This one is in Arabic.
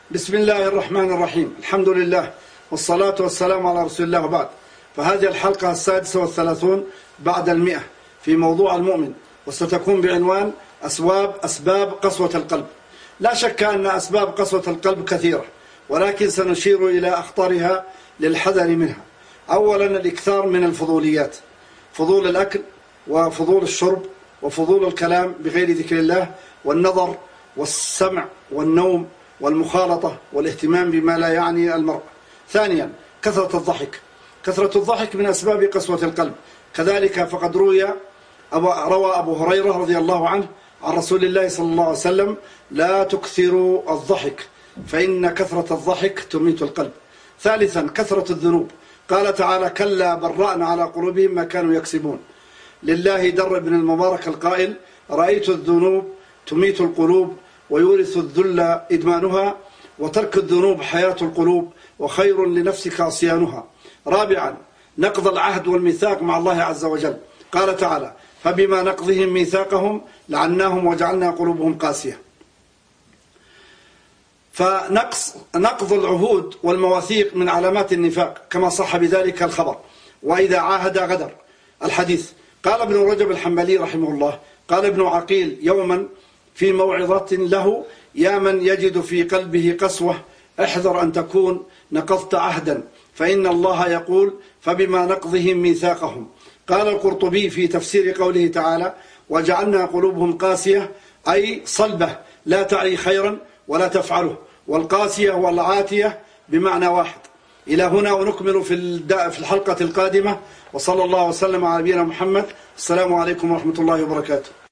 بسم الله الرحمن الرحيم. الحمد لله والصلاة والسلام على رسول الله وبعد. فهذه الحلقة 36 بعد 100 في موضوع المؤمن، وستكون بعنوان أسباب قسوة القلب. لا شك أن أسباب قسوة القلب كثيرة، ولكن سنشير إلى أخطرها للحذر منها. أولا الإكثار من الفضوليات، فضول الأكل وفضول الشرب وفضول الكلام بغير ذكر الله، والنظر والسمع والنوم والمخالطة والاهتمام بما لا يعني المرء. ثانيا كثرة الضحك. كثرة الضحك من أسباب قسوة القلب. كذلك فقد روى أبو هريرة رضي الله عنه عن رسول الله صلى الله عليه وسلم: لا تكثروا الضحك فإن كثرة الضحك تميت القلب. ثالثا كثرة الذنوب. قال تعالى: كلا برأنا على قلوبهم ما كانوا يكسبون. لله در بن المبارك القائل: رأيت الذنوب تميت القلوب ويورث الذل إدمانها، وترك الذنوب حياة القلوب، وخير لنفسك عصيانها. رابعا نقض العهد والميثاق مع الله عز وجل. قال تعالى: فبما نقضهم ميثاقهم لعناهم وجعلنا قلوبهم قاسية. فنقض العهود والمواثيق من علامات النفاق، كما صح بذلك الخبر: وإذا عاهد غدر. الحديث. قال ابن رجب الحنبلي رحمه الله: قال ابن عقيل يوما في موعظة له: يا من يجد في قلبه قسوة، احذر أن تكون نقضت عهدا، فإن الله يقول: فبما نقضهم ميثاقهم. قال القرطبي في تفسير قوله تعالى: وجعلنا قلوبهم قاسية، أي صلبة لا تعي خيرا ولا تفعله، والقاسية والعاتية بمعنى واحد. إلى هنا، ونكمل في الحلقة القادمة. وصلى الله وسلم على نبينا محمد. السلام عليكم ورحمة الله وبركاته.